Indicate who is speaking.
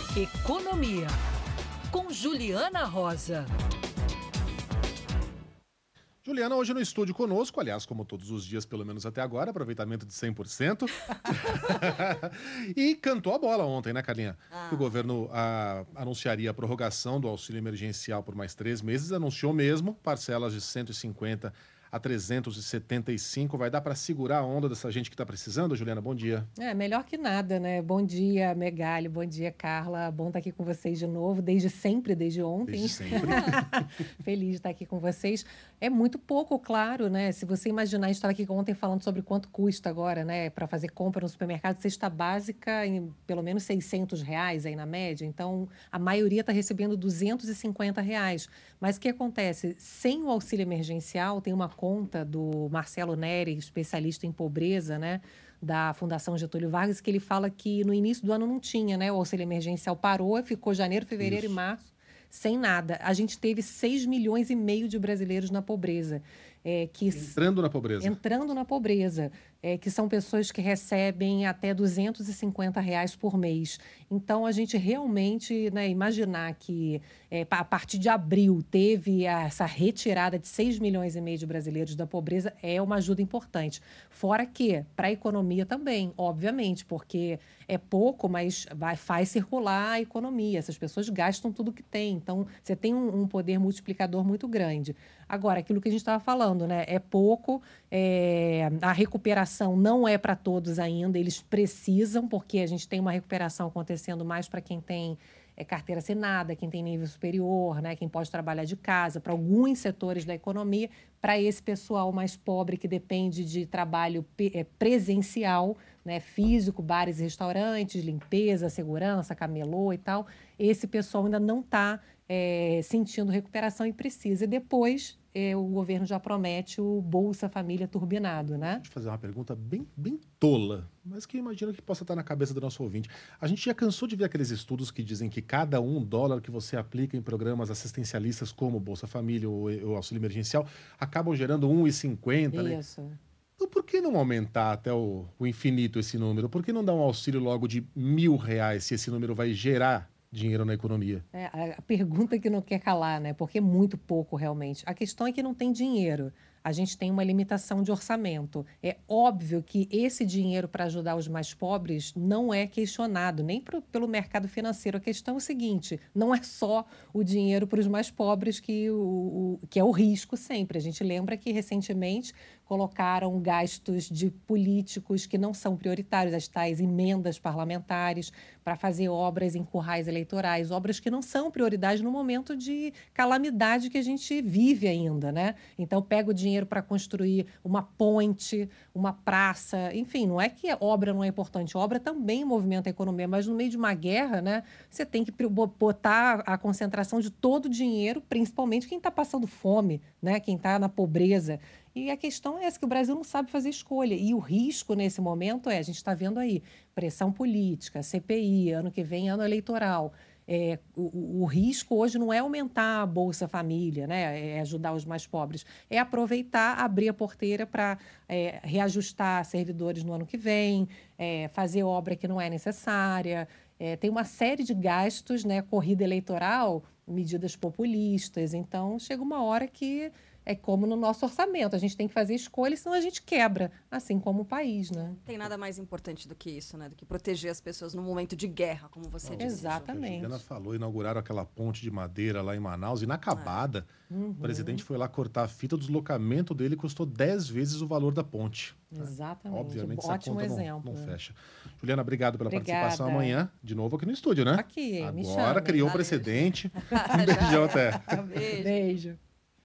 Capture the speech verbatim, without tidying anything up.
Speaker 1: Economia, com Juliana Rosa.
Speaker 2: Juliana, hoje no estúdio conosco, aliás, como todos os dias, pelo menos até agora, aproveitamento de cem por cento. E cantou a bola ontem, né, Carlinha?
Speaker 3: Ah.
Speaker 2: Que o governo ah, anunciaria a prorrogação do auxílio emergencial por mais três meses, anunciou mesmo, parcelas de cento e cinquenta a trezentos e setenta e cinco. Vai dar para segurar a onda dessa gente que está precisando? Juliana, bom dia.
Speaker 4: É, melhor que nada, né? Bom dia, Megali, bom dia, Carla. Bom estar aqui com vocês de novo, desde sempre, desde ontem.
Speaker 2: Desde sempre.
Speaker 4: Feliz de estar aqui com vocês. É muito pouco, claro, né? Se você imaginar, a gente estava aqui ontem falando sobre quanto custa agora, né? Para fazer compra no supermercado, cesta básica em pelo menos seiscentos reais aí na média. Então, a maioria está recebendo duzentos e cinquenta reais. Mas o que acontece? Sem o auxílio emergencial, tem uma conta do Marcelo Neri, especialista em pobreza, né, da Fundação Getúlio Vargas, que ele fala que no início do ano não tinha, né, o auxílio emergencial parou, ficou janeiro, fevereiro
Speaker 2: Isso.
Speaker 4: e março sem nada. A gente teve seis milhões e meio de brasileiros na pobreza. É, que
Speaker 2: Entrando na pobreza.
Speaker 4: Entrando na pobreza, é, que são pessoas que recebem até duzentos e cinquenta reais por mês. Então, a gente realmente, né, imaginar que é, a partir de abril teve essa retirada de seis milhões e meio de brasileiros da pobreza é uma ajuda importante. Fora que, para a economia também, obviamente, porque é pouco, mas vai, faz circular a economia. Essas pessoas gastam tudo que têm. Então, você tem um, um poder multiplicador muito grande. Agora, aquilo que a gente estava falando, né? É pouco, é, a recuperação não é para todos ainda, eles precisam, porque a gente tem uma recuperação acontecendo mais para quem tem é, carteira assinada, quem tem nível superior, né? Quem pode trabalhar de casa, para alguns setores da economia, para esse pessoal mais pobre que depende de trabalho é, presencial, né? Físico, bares e restaurantes, limpeza, segurança, camelô e tal, esse pessoal ainda não está é, sentindo recuperação e precisa. E depois é, o governo já promete o Bolsa Família turbinado, né?
Speaker 2: Deixa eu fazer uma pergunta bem, bem tola, mas que eu imagino que possa estar na cabeça do nosso ouvinte. A gente já cansou de ver aqueles estudos que dizem que cada um dólar que você aplica em programas assistencialistas como o Bolsa Família ou o auxílio emergencial acabam gerando um real e cinquenta, né?
Speaker 4: Isso.
Speaker 2: Então, por que não aumentar até o, o infinito esse número? Por que não dar um auxílio logo de mil reais se esse número vai gerar dinheiro na economia?
Speaker 4: É, a, a pergunta que não quer calar, né? Porque é muito pouco realmente. A questão é que não tem dinheiro. A gente tem uma limitação de orçamento. É óbvio que esse dinheiro para ajudar os mais pobres não é questionado, nem pro, pelo mercado financeiro. A questão é o seguinte, não é só o dinheiro para os mais pobres que, o, o, que é o risco sempre. A gente lembra que recentemente colocaram gastos de políticos que não são prioritários, as tais emendas parlamentares, para fazer obras em currais eleitorais, obras que não são prioridade no momento de calamidade que a gente vive ainda, né? Então, pega o dinheiro para construir uma ponte, uma praça, enfim, não é que a obra não é importante, a obra também movimenta a economia, mas no meio de uma guerra, né, você tem que botar a concentração de todo o dinheiro, principalmente quem está passando fome, né, quem está na pobreza. E a questão é essa, que o Brasil não sabe fazer escolha. E o risco nesse momento é, a gente está vendo aí, pressão política, C P I, ano que vem, ano eleitoral. É, o, o risco hoje não é aumentar a Bolsa Família, né, é ajudar os mais pobres, é aproveitar, abrir a porteira para é, reajustar servidores no ano que vem, é, fazer obra que não é necessária. É, tem uma série de gastos, né, corrida eleitoral, medidas populistas. Então, chega uma hora que é como no nosso orçamento, a gente tem que fazer escolhas, senão a gente quebra, assim como o país, né?
Speaker 3: Tem nada mais importante do que isso, né? Do que proteger as pessoas num momento de guerra, como você disse.
Speaker 4: Exatamente.
Speaker 2: A Juliana falou, inauguraram aquela ponte de madeira lá em Manaus, inacabada.
Speaker 4: É. Uhum.
Speaker 2: O presidente foi lá cortar a fita, o deslocamento dele custou dez vezes o valor da ponte.
Speaker 4: Exatamente.
Speaker 2: Obviamente,
Speaker 4: Ótimo
Speaker 2: essa conta
Speaker 4: exemplo.
Speaker 2: não, não fecha. Juliana, obrigado pela
Speaker 4: Obrigada.
Speaker 2: participação. Amanhã, de novo aqui no estúdio, né?
Speaker 4: Aqui, me
Speaker 2: Agora
Speaker 4: chama.
Speaker 2: criou um
Speaker 3: Valeu.
Speaker 2: precedente. Um beijão até.
Speaker 3: Beijo.
Speaker 4: Beijo.